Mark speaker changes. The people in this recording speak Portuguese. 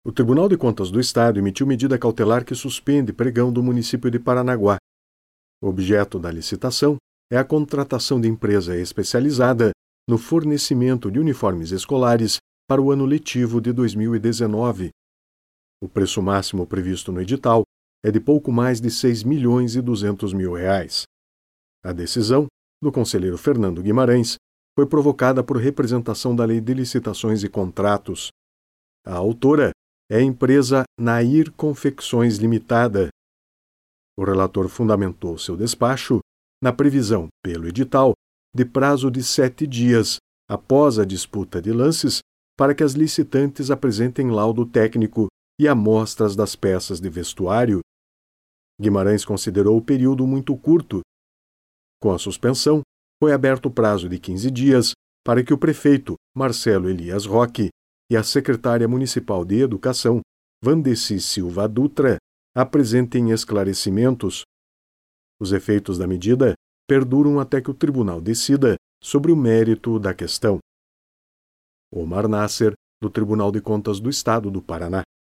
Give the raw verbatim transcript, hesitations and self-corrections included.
Speaker 1: O Tribunal de Contas do Estado emitiu medida cautelar que suspende pregão do município de Paranaguá. O objeto da licitação é a contratação de empresa especializada no fornecimento de uniformes escolares para o ano letivo de dois mil e dezenove. O preço máximo previsto no edital é de pouco mais de seis milhões e duzentos mil reais. A decisão do conselheiro Fernando Guimarães foi provocada por representação da Lei de Licitações e Contratos. A autora é a empresa Nair Confecções Limitada. O relator fundamentou seu despacho na previsão, pelo edital, de prazo de sete dias após a disputa de lances para que as licitantes apresentem laudo técnico e amostras das peças de vestuário. Guimarães considerou o período muito curto. Com a suspensão, foi aberto o prazo de quinze dias para que o prefeito, Marcelo Elias Roque, e a secretária municipal de Educação, Vandeci Silva Dutra, apresentem esclarecimentos. Os efeitos da medida perduram até que o tribunal decida sobre o mérito da questão. Omar Nasser, do Tribunal de Contas do Estado do Paraná.